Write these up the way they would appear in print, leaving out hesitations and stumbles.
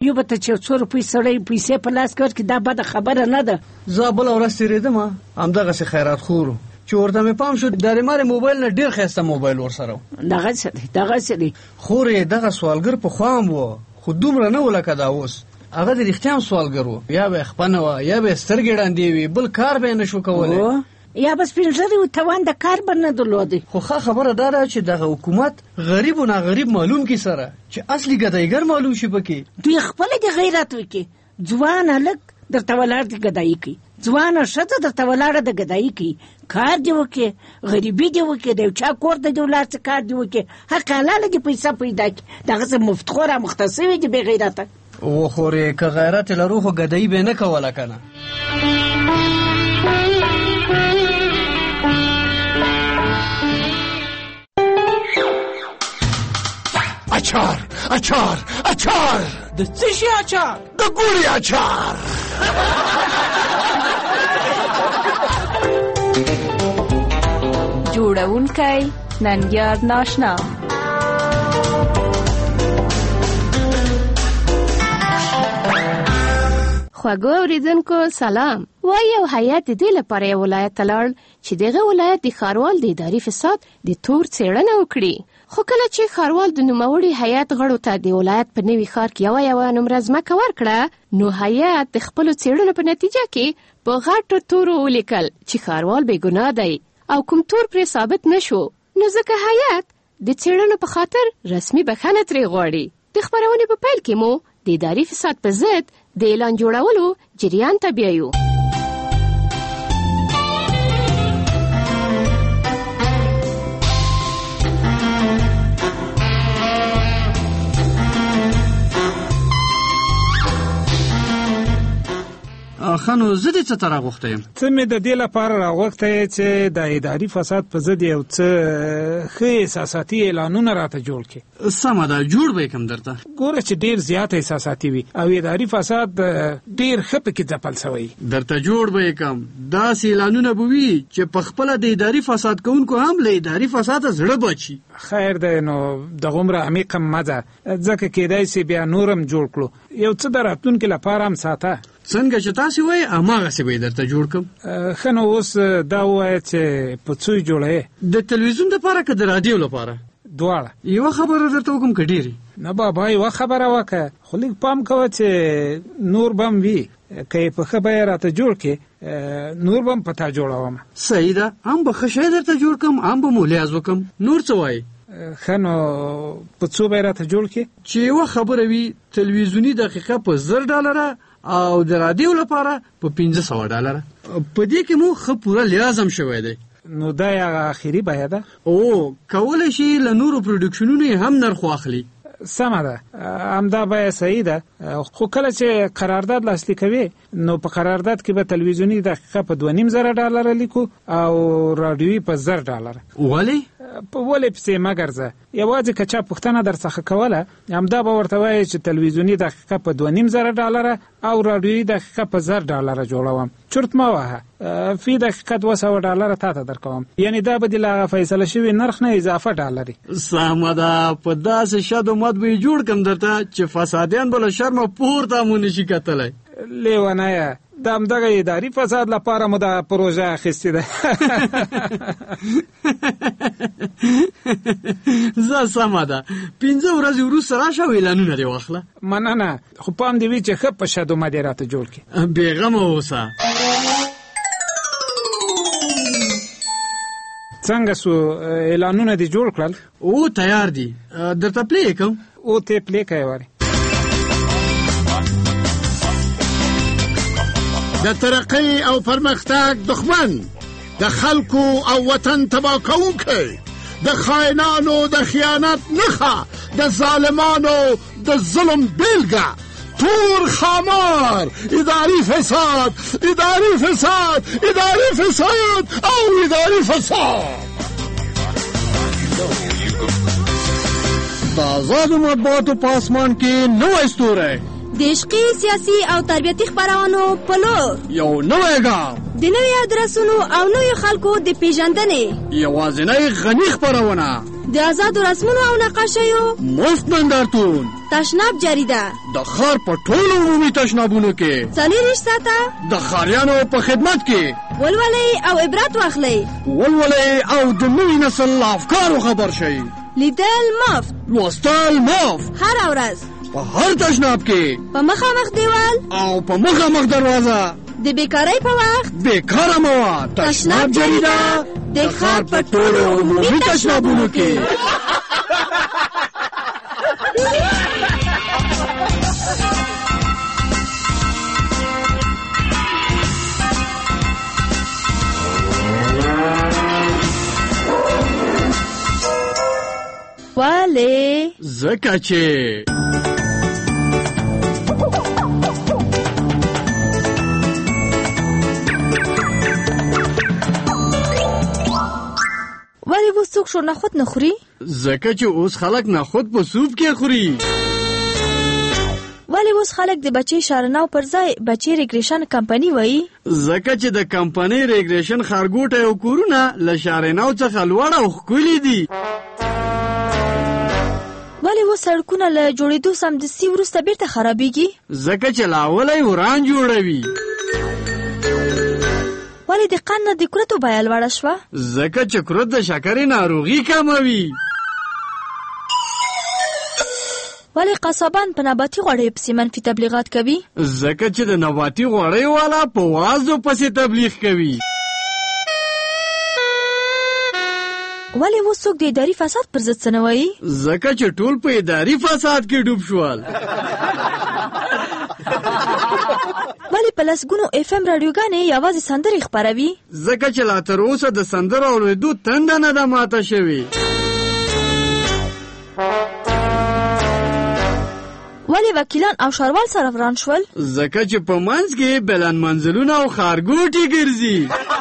ایوب ته چې 2 روپۍ سړی پیسې په لاس کې ورکړي دا بده خبره نه ده. زه بله ورځ تېرېدم همدغسې خیرات خور چې ورته مې پام شو د ریمارې موبایل نه ډېر ښایسته موبایل ورسره و. دغسې دی خور یې دغه سوالګر په خوا هم و خو دومره نه و لکه دا اوس. هغه د رښتیا هم سوالګر و، یا به یې خپنه وه یا به یې سترګې ړندې وي، بل کار به یې نه شو کولی، یا به سپین ږیری و توان د کار به نه درلودی. خو ښه خبره دا ده چې دغه حکومت غریب و ناغریب معلوم کی سره چې اصلي ګدایګر معلوم شي پکې. دوی خپله د غیرت وکړي. ځوان هلک درته ولاړ د ګدایي کوي، ځوانه ښځه درته ولاړه د ګدایي کوي. کار دې وکړي، غریبي دې وکړي، د یو چا کور ته دې ولاړ څه کار دې وکړي، حق حلاله دې پیسه پیدا کړي. دغسې مفتخور رامخته سوي دي بې غیرته. وخورې که غیرت لرو خو ګدایي به نه کوله که نه. اچار اچار اچار. د څه شي اچار؟ د ګوړې اچار. جوړونکی ننګیار ناشنا. خوږو اوریدونکو سلام. وای یو هیات د دې لپاره یو ولایت ته لاړ چې دغه ولایت د ښاروال د اداري فساد د تور څېړنه وکړي. خو کله چې ښاروال د نوموړي هیات غړو ته د ولایت په نوي ښار کې یوه نومره ځمکه ورکړه، نو هیات د خپلو څېړنو په نتیجه کې په غټو تورو ولیکل چې ښاروال بې ګناه دی او کوم تور پرې ثابت نه شو. نو ځکه هیات د څېړنو په خاطر رسمي بخښنه ترې غواړي. د خپرونې په پیل کې مو د اداري فساد په ضد د اعلان جوړولو جریان ته بیایو. خانو زه دې څه ته راغوښتی یم؟ څه مې د دې لپاره راغوښتی یې چې د اداري فساد په ضد یو څه ښه احساساتي اعلانونه راته جوړ کړي. سمه ده، جوړ به یې کړم درته. ګوره چې ډېر زیات احساساتي وي او اداري فساد ډېر ښه پکې ځپل سوی. درته جوړ به یې کړم. داسې اعلانونه به وي چې په خپله د اداري فساد کوونکو هم له اداري فساده زړه بچي. خیر دی، نو دغومره عمیق هم مه ځه، ځکه کیدای سي بیا نور هم جوړ کړو. یو څه د راتلونکي لپاره هم ساته. څنګه چې تاسې وایي هماغسې به یې درته جوړ کړم. ښه نو اوس دا ووایه چې په څو یې جوړوې؟ د تلویزیون دپاره که د رادیو لپاره؟ دواړه. یوه خبره درته وکړم که ډېرې؟ نه بابا، یوه خبره وکړه، خو لږ پام کوه چې نور به هم وي. که یې په ښه بیه راته جوړ کړې نور به هم په تا جوړوم. صحیح ده، هم به ښه شی درته جوړ کړم، هم به مو لیاز وکړم. نور څه وایي؟ ښه نو په څو به یې راته جوړ کړې؟ چې یوه خبره وي تلویزیوني دقیقه په $10 او د رادیو لپاره په $500. په دې کې مو ښه پوره لیاز هم شوی دی. نو دا یې آخري بیه ده؟ او کولی شي له نورو پروډکشنونو یې هم نرخ واخلي. سمه ده، همدا بیه صحیح ده. خو کله چې قرارداد لاسلیک کوي نو په قرارداد کې به تلویزیوني دقیقه په $2,500 لیکو او رادیویي په $1000. ولې؟ ولې پسې مه ګرځه. یوازې که چا پوښتنه در څخه کوله همدا به ورته وایي چې تلویزیوني دقیقه په $2,500 او رادیویي دقیقه په $1000 جوړوم. چرت مه وهه، فی دقیقه $200 تا ته درکوم. یعنی دا به د لا فیصله شوي نرخ نه اضافه $. سمه ده، په داسې شد و مد به یې جوړ کړم درته چې فسادیان به له شرمه پورته مو نشي کتلی. لیونیه، د همدغه اداري فساد لپاره مو دا پروژه اخیستې ده. زه سمه ده، 5 ورځې وروسته راشه او اعلانونه دې واخله. مننه، خو پام دې وي چې ښه په شد و مد یې راته جوړ کړي. بېغمه اوسه. څنګه سو اعلانونه دې جوړ کړل؟ او تیار دي، درته پلی یې کوم؟ او ته پلی کوې وارې. د ترقۍ او پرمختګ دښمن، د خلکو او وطن تباه کوونکی، د خاینانو د خیانت نښه، د ظالمانو د ظلم بیلګه، تور خامار، اداري فساد، اداري فساد، اداري فساد او اداري فساد. د آزادو مطبوعاتو په اسمان کې نوی ستوری، د عشقي سیاسي او تربیتي خپرونو په لور یو نوی ګام، د نوي ادرسونو او نوي خلکو د پیژندنې یوازینۍ غني خپرونه، د آزادو رسمونو او نقاشیو مفت نندارتون تشناب جریده د ښار په ټولو عمومي تشنابونو کې 40 ساعته د ښاریانو په خدمت کې ولولئ او عبرت واخلئ. ولولئ او د نوي نسل افکارو خبر شئ. لیدل مفت، لوستل مفت، هر ورځ په هر تشناب کې په مخامخ دیوال او په مخامخ دروازه د بیکارۍ په وخت بیکاره مه تشناب جریده د ښار په ټولو عمومي تشنابونو کې. ولې؟ ځکه چې ولې اوس څوک شور نخود نه خوري؟ ځکه چې اوس خلک نخود په سوپ کې خوري. ولې اوس خلک د بچي شارناو پر ځای بچي ریګریشن کمپنی وایي؟ ځکه چې د کمپنی ریګریشن خارګوټه او کورونه له شارناو څخه لوړ او ښکلي دي. ولې اوس سړکونه له جوړېدو سمدستي وروسته بیرته خرابېږي؟ ځکه چې لا اولی وران جوړوي. ولې د قند نه د کورتو بیه لوړه شوه؟ ځکه چې کورت د شکرې ناروغي کموي. ولې قصابان په نباتي غوړیو پسې منفي تبلیغات کوي؟ ځکه چې د نباتي غوړیو والا په وازو پسې تبلیغ کوي. ولې اوس څوک د اداري فساد پر ضد څه نه وایي؟ ځکه چې ټول په اداري فساد کې ډوب شول. ولې په لسګونو FM راډیوګانې یوازې سندرې خپروي؟ ځکه چې لا تر اوسه د سندرو اورېدو تنده نه ده ماته شوې. ولې وکیلان او ښاروال سره وران شول؟ ځکه چې په منځ کې بلند منزلونه او ښارګوټي ګرځي.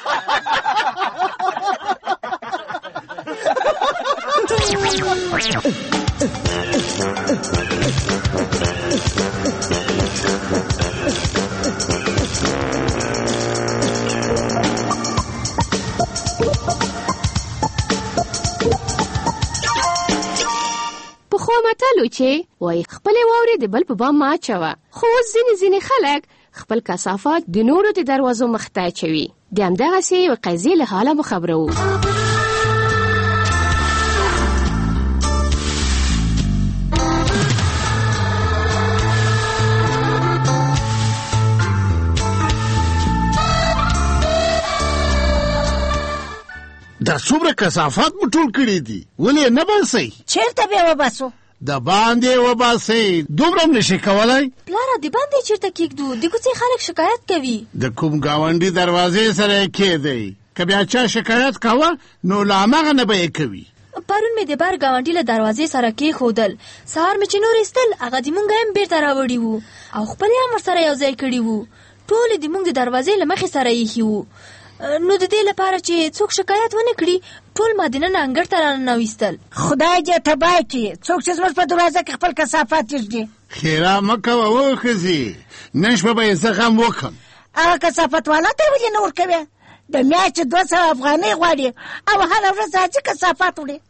پخوا متل و چې وایي خپلې واورې د بل په بام مه اچوه، خو اوس ځینې خلک خپل کثافات د نورو د دروازو مخته اچوي. د همدغسې یوې قضیې له حاله مو خبروو. دا څومره کثافات مو ټول کړي دي، ولې نه باسئ؟ چیرته به وباسو؟ د باندې وباسئ، دومره هم نشئ کولی؟ پلاره د باندې چیرته کېږدو؟ د کوڅې خلک شکایت کوي. د کوم ګاونډي دروازې سره یې کېدئ، که بیا چا شکایت کوه نو له هماغه نه به یې کوي. پرون مې د بر ګاونډي له دروازې سره کېښودل، سهار مې چې نور ایستل هغه د مونږ هم بیرته راوړي وو او خپل هم ورسره یو ځای کړي وو. ټول د مونږ د دروازې له مخې سره ایښي وو. نو د دې لپاره چې څوک شکایت ونه کړي ټول ما دننه انګړ ته راننویستل. خدای دې تباه کړي څوک چې زموږ په دروازه کې خپل کثافات ایږدي. خیره مه کوه وښځې، نن شپه به یې زه غم وکړم. هغه کثافت والا ته ولې نه ورکوې؟ د میاشتې 200 افغانۍ غواړي او هره ورځ راځي کثافات وړي.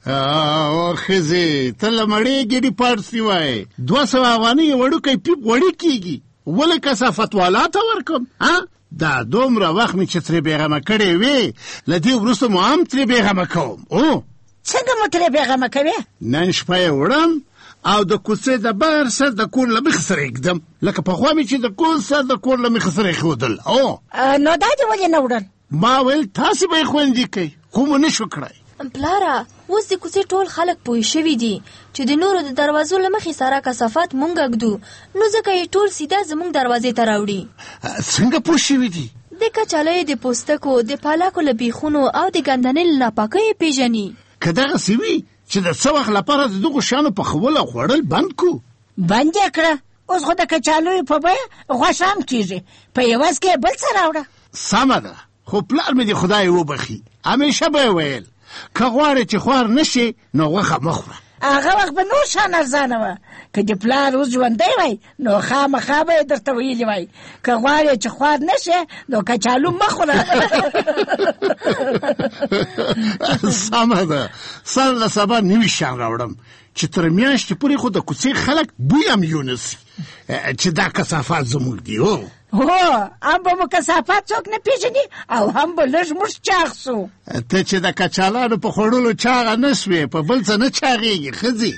ښځې ته له مړې ګېډې پاړسي وایې، 200 افغانۍ وړوکی پیپ وړي کېږي، ولې کثافت والا ته ورکړم؟ دا دومره وخت مې چې ترې بېغمه کړې وې، له دې وروسته مو هم ترې بېغمه کوم. څنګه مو ترې بېغمه کوې؟ نن شپه یې وړم او د کوڅې د بر سر د کور له مخې سره ایږدم، لکه پخوا مې چې د کور سر د کور له مخې سره ایښودل. نو دا دې ولې نه وړل؟ ما ویل تاسې به یې خوندي کوئ، خو مو نه شو کړی. پلاره اوس د کوڅې ټول خلک پوه شوي دي چې د نورو د دروازو له مخې سره کثافات مونږ اږدو، نو ځکه یې ټول سیده زمونږ دروازې ته راوړي. څنګه پوه شوي دي؟ د کچالیو د پوستکو، د پالاکو له بیخونو او د ګندنې له ناپاکیو پیژني. که دغسې وي چې د څه وخت لپاره د دغو شیانو پخول او خوړل بند کړو. بند یې کړه، اوس خو د کچالیو په بیه غوښه هم کېږي، په یوازې کې بل څه راوړه. سمه ده، خو پلار مې دې خدای وبخي، همیشه به یې ویل که غواړې چې خوار نشي نو غوښه مه خوره. هغه وخت به نور شان ارزانه وه. که د پلار اوس ژوندی وای نو خامخا به یې درته ویلي وای که غواړې چې خوار نه شې نو کچالو مه خوره. سمه ده، سر له سبا نوي شیان راوړم چې تر میاشتې پورې خو د کوڅې خلک بوی هم یونسي چې دا کثافات زموږ دي. هو هم به مو کثافات څوک نه پیژني او هم به لږ موږ چاغ سو. ته چې د کچالانو په خوړلو چاغه نه سوې په بل څه نه چاغېږي ښځې.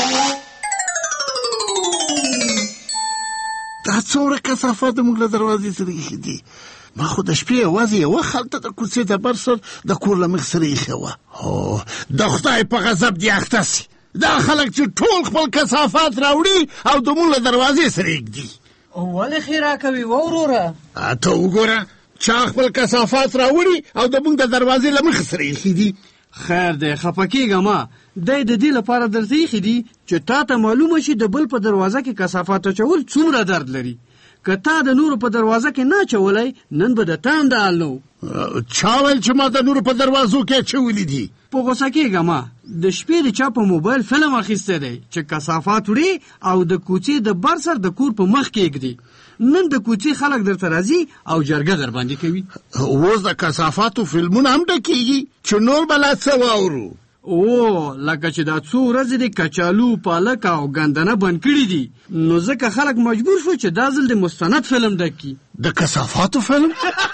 دا څومره کثافات زموږ له دروازې سره ایښي دي. ما خو د شپې یوازې یوه خلطه د کوڅې د بر سر د کور له مخ سره ایښې وه. هو د خدای په غضب دې اخته سي دا خلک چې ټول خپل کثافات راوړي او د مونږ له دروازې سره ایږدي. ولې خیرا کوي وروره؟ ته وګوره چا خپل کثافات راوړي او د مونږ د دروازې له مخې سره ایښي دي. خیر دی خفه کېږه ما، دی د دې لپاره درته ایښي دي چې تا ته معلومه شي د بل په دروازه کې کثافات اچول څومره درد لري. که تا د نورو په دروازه کې نه اچولی نن به د تا هم د حال نه و. چا ویل چې ما د نورو په دروازو کې اچولي دي؟ په غوسه کېږه ما، د شپې د چا په موبایل فلم اخیستی دی چې کثافات وړي او د کوڅې د بر سر د کور په مخ کې ایږدي. نن د کوڅې خلک درته راځي او جرګه در باندې کوي. اوس د کثافاتو فلمونه هم ډکېږي چې نور به لا څه واورو. لکه چې دا څو ورځې د کچالو پالک او ګندنه بند کړي دي نو ځکه خلک مجبور شو چې دا ځل د مستند فلم ډک کړي. د کثافاتو فلم؟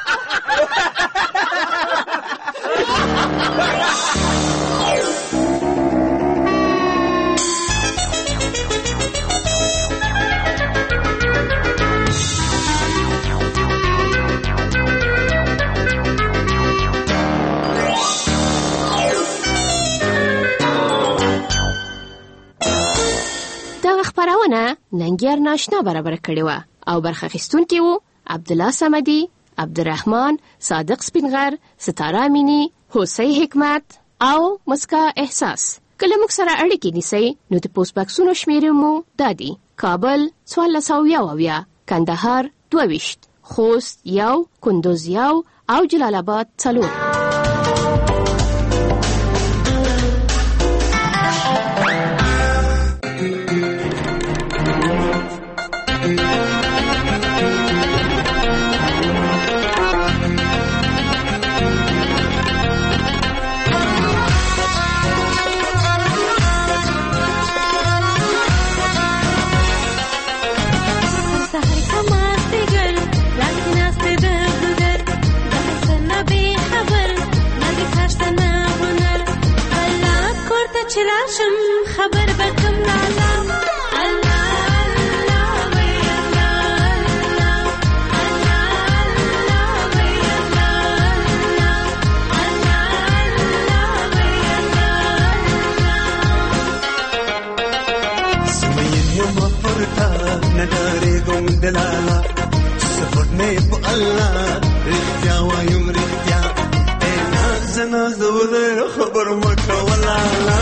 خبرونه ننګیار ناشنا برابر کړې وه او برخه اخیستونکي وو عبدالله صمدي، عبدالرحمن، صادق سپینغر، ستاره امینی، حسین حکمت او مسکا احساس. کله موږ سره اړیکې نیسئ نو د پوسټ باکسونو شمیرې مو دا دي: کابل 1401، کندهار 22، خوست 1، کندوز 1 او جلال آباد 4. چراشم خبر بکم لالا الله الله وی الله الله الله وی الله الله الله وی الله سمين يوم فرتا نداري قوم دلالا سفرني بالله رختيا ويوم رختيا انا زنا زول خبر مكه ولا